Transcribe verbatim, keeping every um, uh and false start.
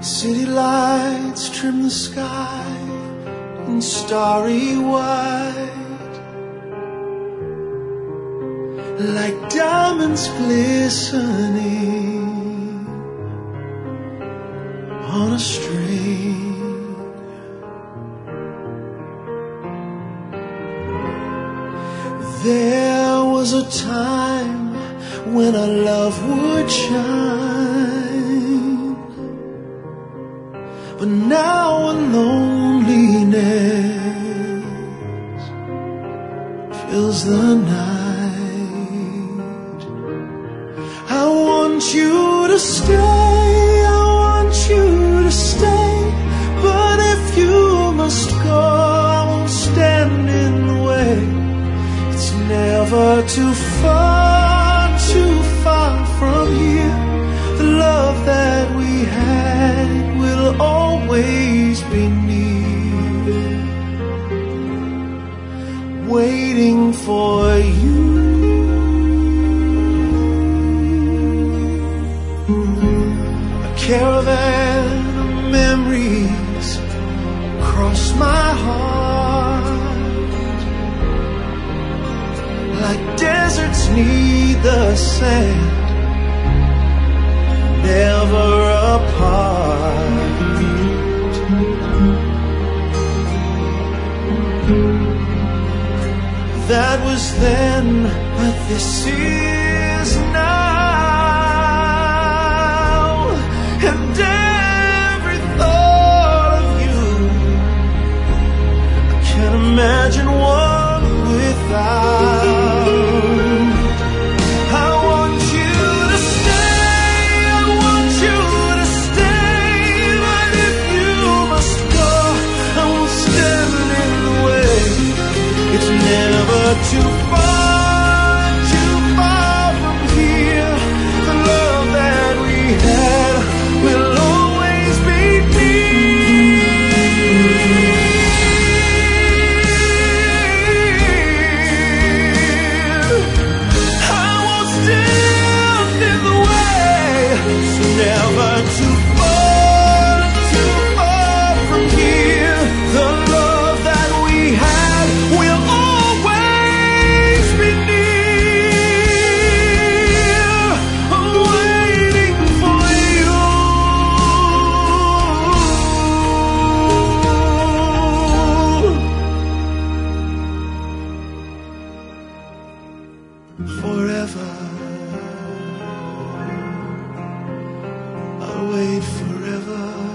City lights trim the sky in starry white, like diamonds glistening on a string. There was a time when our love would shine, but now a loneliness fills the night. I want you to stay, I want you to stay, but if you must go, I won't stand in the way. It's never too far, too far from here. The love that we had will always be near, waiting for you. A caravan of memories cross my heart, like deserts need the sand, never apart. That was then, but this is now, and every thought of you, I can't imagine one without. I want you to stay, I want you to stay, but if you must go, I won't stand in the way. It's never too far, too far from here. The love that we had will always be near. I won't stand in the way. It's never too far, too far from here. The love that we had will always be near. I'm waiting for you. Forever, I'll wait forever.